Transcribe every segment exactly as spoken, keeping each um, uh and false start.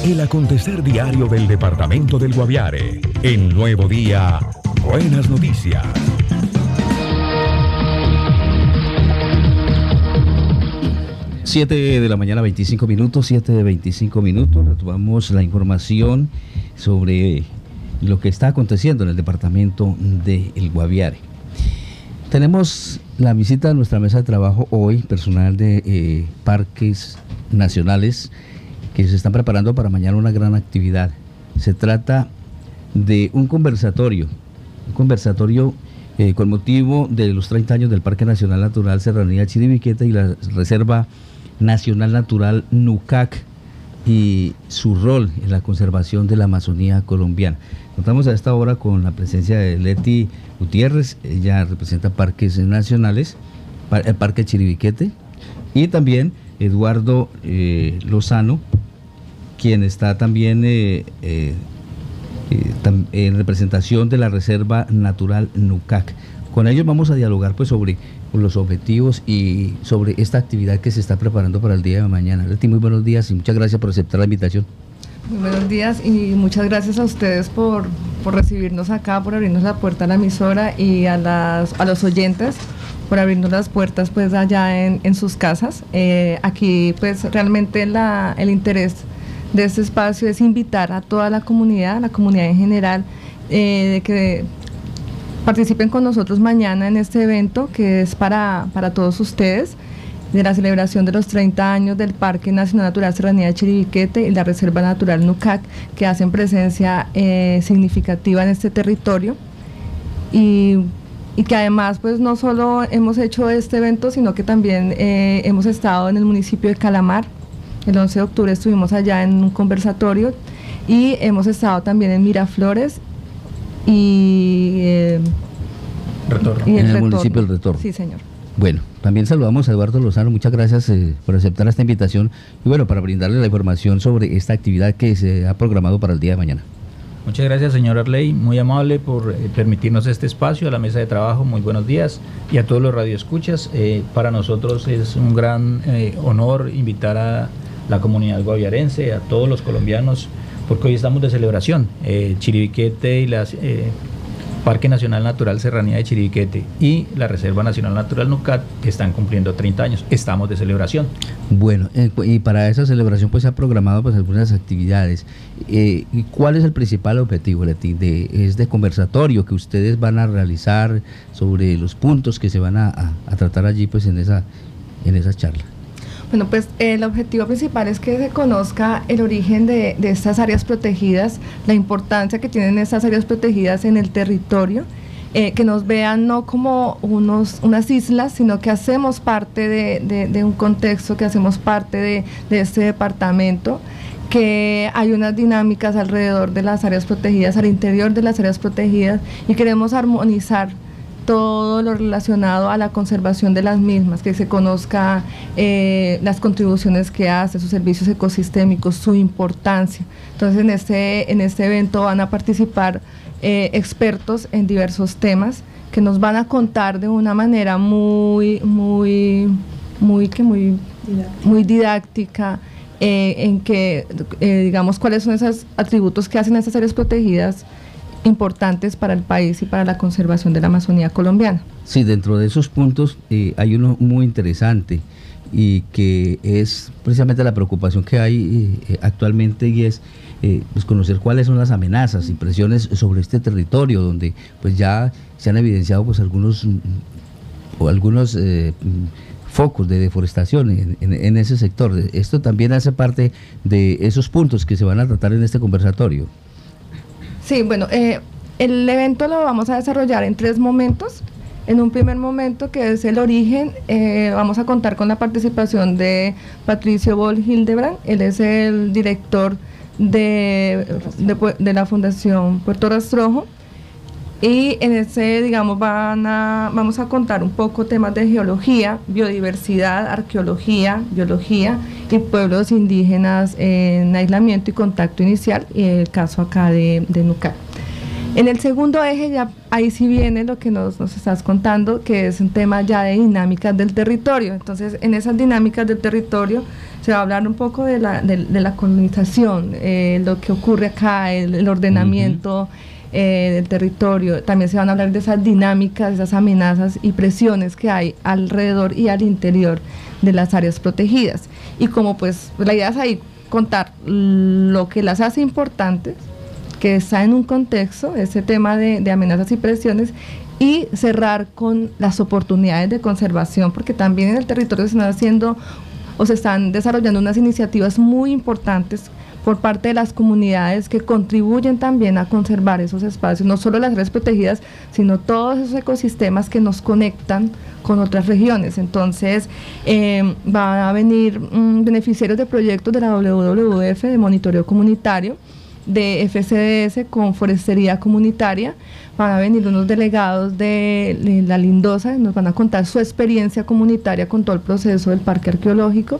El acontecer diario del departamento del Guaviare. En Nuevo Día, buenas noticias. siete de la mañana, veinticinco minutos, siete de veinticinco minutos. Retomamos la información sobre lo que está aconteciendo en el departamento del Guaviare. Tenemos la visita a nuestra mesa de trabajo hoy, personal de eh, parques nacionales que se están preparando para mañana una gran actividad. Se trata de un conversatorio, un conversatorio eh, con motivo de los treinta años del Parque Nacional Natural Serranía Chiribiquete y la Reserva Nacional Natural Nucac y su rol en la conservación de la Amazonía colombiana. Contamos a esta hora con la presencia de Leti Gutiérrez, ella representa Parques Nacionales, el Parque Chiribiquete, y también Eduardo eh, Lozano, quien está también eh, eh, eh, tam, en representación de la Reserva Natural Nucac. Con ellos vamos a dialogar pues sobre los objetivos y sobre esta actividad que se está preparando para el día de mañana. Leti, muy buenos días y muchas gracias por aceptar la invitación. Muy buenos días y muchas gracias a ustedes por, por recibirnos acá, por abrirnos la puerta a la emisora y a, las, a los oyentes por abrirnos las puertas pues allá en, en sus casas. Eh, aquí pues realmente la, el interés de este espacio es invitar a toda la comunidad, a la comunidad en general, eh, de que participen con nosotros mañana en este evento que es para, para todos ustedes, de la celebración de los treinta años del Parque Nacional Natural Serranía de Chiribiquete y la Reserva Natural Nucac, que hacen presencia eh, significativa en este territorio y, y que además pues no solo hemos hecho este evento, sino que también eh, hemos estado en el municipio de Calamar. El once de octubre estuvimos allá en un conversatorio y hemos estado también en Miraflores y, eh, Retorno. y el en el retorno. municipio del Retorno. Sí, señor. Bueno, también saludamos a Eduardo Lozano, muchas gracias eh, por aceptar esta invitación y bueno, para brindarle la información sobre esta actividad que se ha programado para el día de mañana. Muchas gracias, señor Arley, muy amable por eh, permitirnos este espacio, a la mesa de trabajo, muy buenos días, y a todos los radioescuchas. Eh, para nosotros es un gran eh, honor invitar a la comunidad guaviarense, a todos los colombianos, porque hoy estamos de celebración. Eh, Chiribiquete y las... Eh, Parque Nacional Natural Serranía de Chiribiquete y la Reserva Nacional Natural Nucac están cumpliendo treinta años, estamos de celebración. Bueno, eh, y para esa celebración pues se ha programado pues algunas actividades. Eh, ¿Cuál es el principal objetivo, Leti? De, es de conversatorio que ustedes van a realizar sobre los puntos que se van a, a, a tratar allí pues en esa, en esa charla. Bueno, pues el objetivo principal es que se conozca el origen de, de estas áreas protegidas, la importancia que tienen estas áreas protegidas en el territorio, eh, que nos vean no como unos, unas islas, sino que hacemos parte de, de, de un contexto, que hacemos parte de, de este departamento, que hay unas dinámicas alrededor de las áreas protegidas, al interior de las áreas protegidas, y queremos armonizar todo lo relacionado a la conservación de las mismas, que se conozca eh, las contribuciones que hace, sus servicios ecosistémicos, su importancia. Entonces en este, en este evento van a participar eh, expertos en diversos temas que nos van a contar de una manera muy, muy, muy, que muy, muy didáctica, eh, en que eh, digamos cuáles son esos atributos que hacen estas áreas protegidas importantes para el país y para la conservación de la Amazonía colombiana. Sí, dentro de esos puntos eh, hay uno muy interesante y que es precisamente la preocupación que hay eh, actualmente y es eh, pues conocer cuáles son las amenazas y presiones sobre este territorio donde pues ya se han evidenciado pues algunos o algunos eh, focos de deforestación en, en, en ese sector. Esto también hace parte de esos puntos que se van a tratar en este conversatorio. Sí, bueno, eh, el evento lo vamos a desarrollar en tres momentos. En un primer momento, que es el origen, eh, vamos a contar con la participación de Patricio Boll Hildebrand. Él es el director de, de, de la Fundación Puerto Rastrojo. Y en ese, digamos, van a, vamos a contar un poco temas de geología, biodiversidad, arqueología, biología y pueblos indígenas en aislamiento y contacto inicial, y el caso acá de, de Nucac. En el segundo eje, ya ahí sí viene lo que nos, nos estás contando, que es un tema ya de dinámicas del territorio. Entonces, en esas dinámicas del territorio se va a hablar un poco de la, de, de la colonización, eh, lo que ocurre acá, el, el ordenamiento uh-huh. eh, del territorio. También se van a hablar de esas dinámicas, esas amenazas y presiones que hay alrededor y al interior de las áreas protegidas. Y como pues la idea es ahí contar lo que las hace importantes, que está en un contexto, ese tema de, de amenazas y presiones, y cerrar con las oportunidades de conservación, porque también en el territorio se están haciendo o se están desarrollando unas iniciativas muy importantes por parte de las comunidades que contribuyen también a conservar esos espacios, no solo las áreas protegidas, sino todos esos ecosistemas que nos conectan con otras regiones. Entonces, eh, van a venir um, beneficiarios de proyectos de la W W F, de monitoreo comunitario, de F C D S con forestería comunitaria. Van a venir unos delegados de, de la Lindosa, nos van a contar su experiencia comunitaria con todo el proceso del parque arqueológico,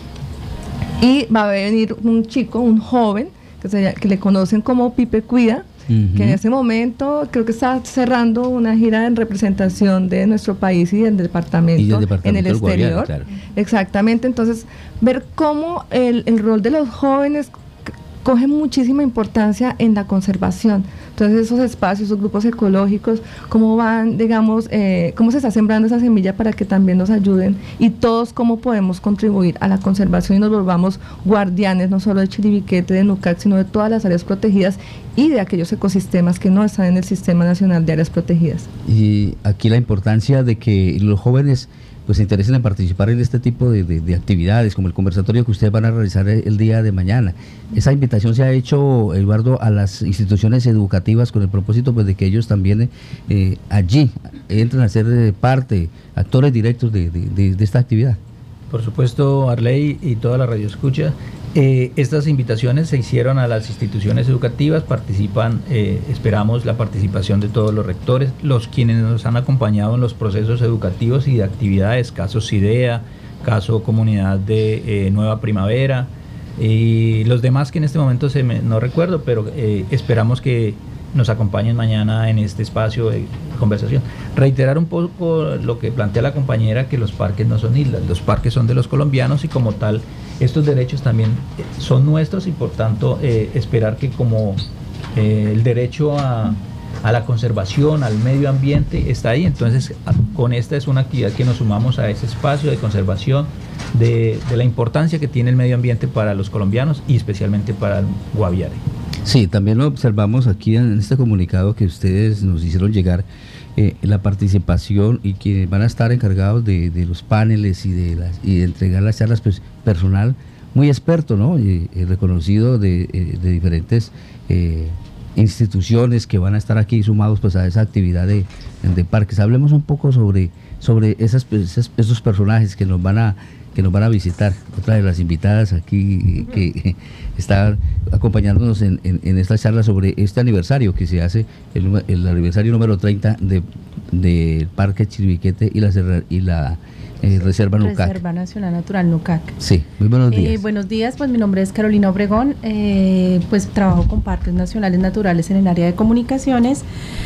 y va a venir un chico, un joven que, se, que le conocen como Pipe Cuida, uh-huh. que en ese momento creo que está cerrando una gira en representación de nuestro país y del departamento, y del departamento en el exterior. Guaviare, claro. Exactamente, entonces ver cómo el, el rol de los jóvenes coge muchísima importancia en la conservación. Entonces esos espacios, esos grupos ecológicos, cómo van, digamos, eh, cómo se está sembrando esa semilla para que también nos ayuden, y todos cómo podemos contribuir a la conservación y nos volvamos guardianes no solo de Chiribiquete, de Nucac, sino de todas las áreas protegidas y de aquellos ecosistemas que no están en el Sistema Nacional de Áreas Protegidas. Y aquí la importancia de que los jóvenes pues se interesen en participar en este tipo de, de, de actividades, como el conversatorio que ustedes van a realizar el, el día de mañana. Esa invitación se ha hecho, Eduardo, a las instituciones educativas con el propósito pues de que ellos también eh, allí entren a ser eh, parte, actores directos de, de, de, de esta actividad. Por supuesto, Arley y toda la radio escucha, eh, estas invitaciones se hicieron a las instituciones educativas, participan, eh, esperamos la participación de todos los rectores, los quienes nos han acompañado en los procesos educativos y de actividades, caso CIDEA, caso Comunidad de eh, Nueva Primavera, y los demás que en este momento se me, no recuerdo, pero eh, esperamos que nos acompañen mañana en este espacio de conversación. Reiterar un poco lo que plantea la compañera, que los parques no son islas, los parques son de los colombianos y como tal estos derechos también son nuestros, y por tanto eh, esperar que como eh, el derecho a, a la conservación, al medio ambiente está ahí, entonces a, con esta es una actividad que nos sumamos a ese espacio de conservación, de, de la importancia que tiene el medio ambiente para los colombianos y especialmente para el Guaviare. Sí, también lo observamos aquí en este comunicado que ustedes nos hicieron llegar, eh, la participación y que van a estar encargados de, de los paneles y de, las, y de entregar las charlas, pues personal muy experto, ¿no? Y, y reconocido de, de diferentes eh, instituciones que van a estar aquí sumados pues a esa actividad de, de parques. Hablemos un poco sobre, sobre esas, esas, esos personajes que nos van a que nos van a visitar, otra de las invitadas aquí que está acompañándonos en, en, en esta charla sobre este aniversario que se hace, el, el aniversario número treinta del de Parque Chiribiquete y la, y la eh, Reserva Nucac. Reserva Nacional Natural Nucac. Sí, muy buenos días. Eh, buenos días, pues mi nombre es Carolina Obregón, eh, pues trabajo con parques nacionales naturales en el área de comunicaciones.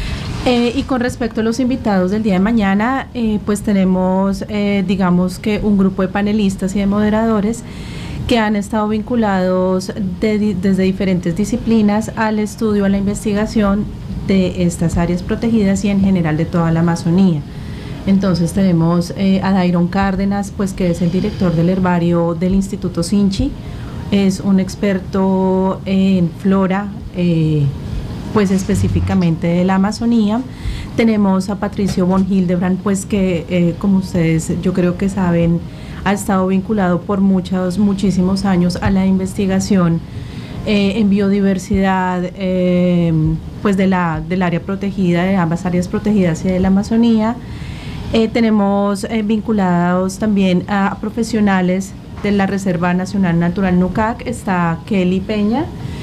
Eh, y con respecto a los invitados del día de mañana, eh, pues tenemos, eh, digamos que un grupo de panelistas y de moderadores que han estado vinculados de, desde diferentes disciplinas al estudio, a la investigación de estas áreas protegidas y en general de toda la Amazonía. Entonces tenemos eh, a Dairon Cárdenas, pues que es el director del herbario del Instituto Sinchi, es un experto en flora, eh, pues específicamente de la Amazonía. Tenemos a Patricio von Hildebrand, pues que eh, como ustedes yo creo que saben, ha estado vinculado por muchos, muchísimos años a la investigación eh, en biodiversidad, eh, pues de la, del área protegida, de ambas áreas protegidas y de la Amazonía. Eh, tenemos eh, vinculados también a profesionales de la Reserva Nacional Natural Nucac, está Kelly Peña,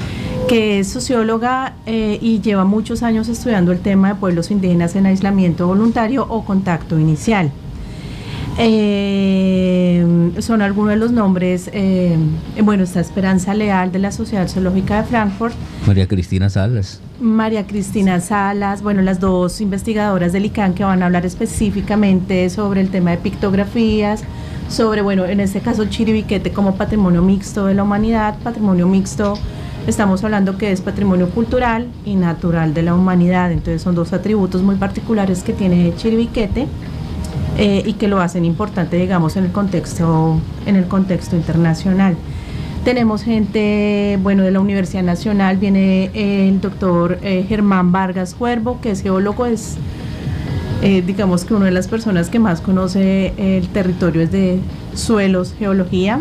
que es socióloga eh, y lleva muchos años estudiando el tema de pueblos indígenas en aislamiento voluntario o contacto inicial. Eh, son algunos de los nombres, eh, bueno, está Esperanza Leal de la Sociedad Zoológica de Frankfurt, María Cristina Salas. María Cristina Salas, bueno, las dos investigadoras del I C A N que van a hablar específicamente sobre el tema de pictografías, sobre, bueno, en este caso Chiribiquete como patrimonio mixto de la humanidad. Patrimonio mixto, estamos hablando que es patrimonio cultural y natural de la humanidad, entonces son dos atributos muy particulares que tiene Chiribiquete. Eh, y que lo hacen importante, digamos, en el contexto, en el contexto internacional. Tenemos gente, bueno, de la Universidad Nacional, viene el doctor eh, Germán Vargas Cuervo, que es geólogo, es, eh, digamos que una de las personas que más conoce el territorio es de suelos, geología,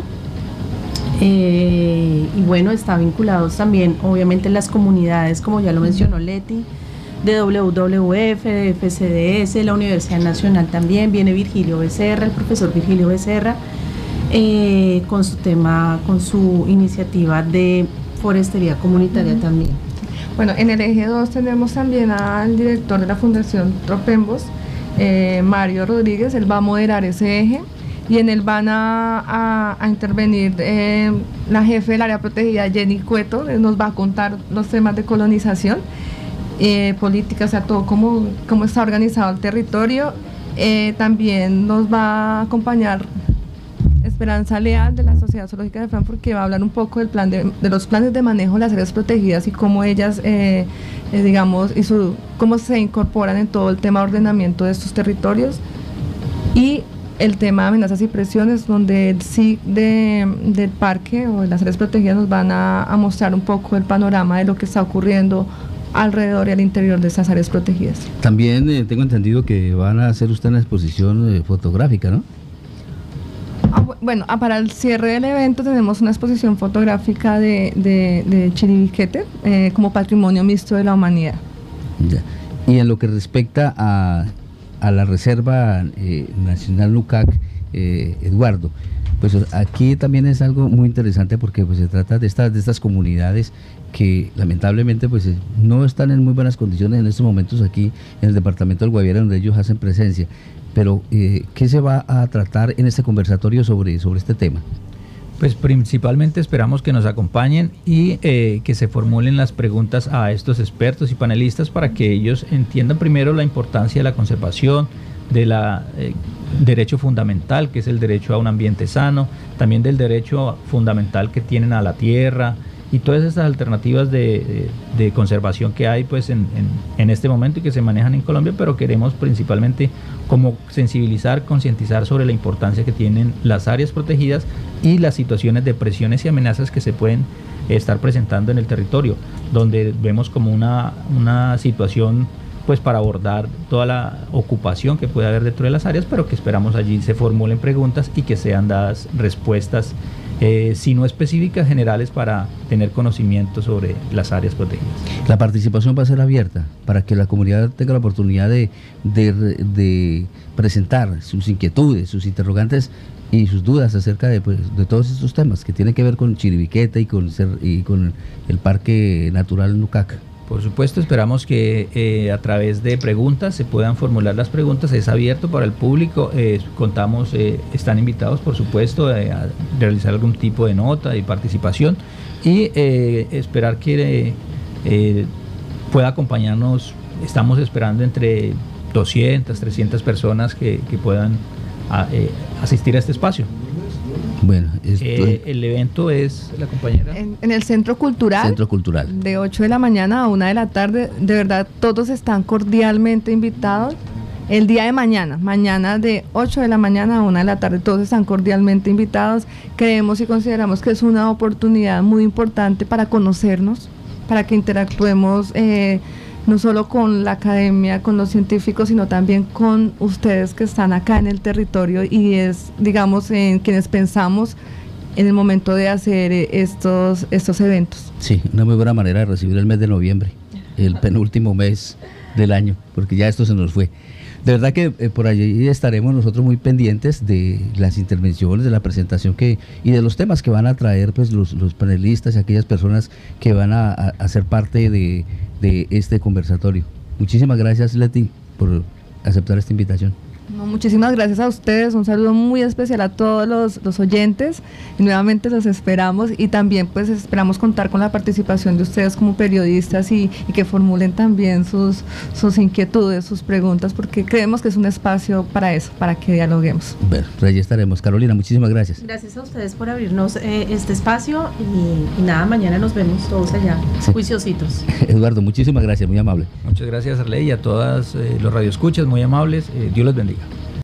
eh, y bueno, está vinculados también, obviamente, las comunidades, como ya lo mencionó Leti, de W W F, de F C D S, la Universidad Nacional también, viene Virgilio Becerra, el profesor Virgilio Becerra, eh, con su tema, con su iniciativa de forestería comunitaria. Uh-huh. También. Bueno, en el eje dos tenemos también al director de la Fundación Tropembos, eh, Mario Rodríguez. Él va a moderar ese eje y en él van a, a, a intervenir eh, la jefe del área protegida, Jenny Cueto. Él nos va a contar los temas de colonización, Eh, política, o sea, todo cómo, cómo está organizado el territorio. Eh, también nos va a acompañar Esperanza Leal de la Sociedad Zoológica de Frankfurt, que va a hablar un poco del plan de, de los planes de manejo de las áreas protegidas y cómo ellas, eh, eh, digamos, y su, cómo se incorporan en todo el tema de ordenamiento de estos territorios. Y el tema de amenazas y presiones, donde el S I C de, del parque o de las áreas protegidas nos van a, a mostrar un poco el panorama de lo que está ocurriendo alrededor y al interior de esas áreas protegidas. También eh, tengo entendido que van a hacer usted una exposición eh, fotográfica, ¿no? Ah, bueno, ah, para el cierre del evento tenemos una exposición fotográfica de, de, de Chiribiquete eh, como patrimonio mixto de la humanidad. Ya. Y en lo que respecta a, a la Reserva eh, Nacional Lucac, eh, Eduardo, pues aquí también es algo muy interesante porque pues se trata de estas, de estas comunidades que lamentablemente pues no están en muy buenas condiciones en estos momentos aquí en el departamento del Guaviare, donde ellos hacen presencia. Pero eh, ¿qué se va a tratar en este conversatorio sobre, sobre este tema? Pues principalmente esperamos que nos acompañen y eh, que se formulen las preguntas a estos expertos y panelistas para que ellos entiendan primero la importancia de la conservación, de la eh, derecho fundamental, que es el derecho a un ambiente sano, también del derecho fundamental que tienen a la tierra y todas estas alternativas de, de, de conservación que hay pues en, en, en este momento y que se manejan en Colombia, pero queremos principalmente como sensibilizar, concientizar sobre la importancia que tienen las áreas protegidas y las situaciones de presiones y amenazas que se pueden estar presentando en el territorio, donde vemos como una, una situación pues para abordar toda la ocupación que puede haber dentro de las áreas, pero que esperamos allí se formulen preguntas y que sean dadas respuestas, eh, si no específicas, generales, para tener conocimiento sobre las áreas protegidas. La participación va a ser abierta para que la comunidad tenga la oportunidad de, de, de presentar sus inquietudes, sus interrogantes y sus dudas acerca de, pues, de todos estos temas que tienen que ver con Chiribiquete y con, y con el Parque Natural Lucac. Por supuesto, esperamos que eh, a través de preguntas se puedan formular las preguntas. Es abierto para el público. Eh, contamos, eh, están invitados, por supuesto, eh, a realizar algún tipo de nota y participación y eh, esperar que eh, pueda acompañarnos. Estamos esperando entre doscientas, trescientas personas que, que puedan a, eh, asistir a este espacio. Bueno, esto eh, el evento es, la compañera. En, en el Centro Cultural. Centro Cultural. De ocho de la mañana a una de la tarde. De verdad, todos están cordialmente invitados. El día de mañana, mañana de ocho de la mañana a una de la tarde, todos están cordialmente invitados. Creemos y consideramos que es una oportunidad muy importante para conocernos, para que interactuemos eh, no solo con la academia, con los científicos, sino también con ustedes que están acá en el territorio y es, digamos, en quienes pensamos en el momento de hacer estos, estos eventos. Sí, una muy buena manera de recibir el mes de noviembre, el penúltimo mes del año, porque ya esto se nos fue. De verdad que eh, por allí estaremos nosotros muy pendientes de las intervenciones, de la presentación que y de los temas que van a traer pues los, los panelistas y aquellas personas que van a, a, a ser parte de, de este conversatorio. Muchísimas gracias, Leti, por aceptar esta invitación. No, No, muchísimas gracias a ustedes, un saludo muy especial a todos los, los oyentes y nuevamente los esperamos y también pues esperamos contar con la participación de ustedes como periodistas y, y que formulen también sus, sus inquietudes, sus preguntas, porque creemos que es un espacio para eso, para que dialoguemos. Bueno, pues allí estaremos. Carolina, muchísimas gracias. Gracias a ustedes por abrirnos eh, este espacio y, y nada, mañana nos vemos todos allá, Sí. juiciositos. Eduardo, muchísimas gracias, muy amable. Muchas gracias, Arley, y a todas eh, los radioescuchas, muy amables. Eh, Dios los bendiga.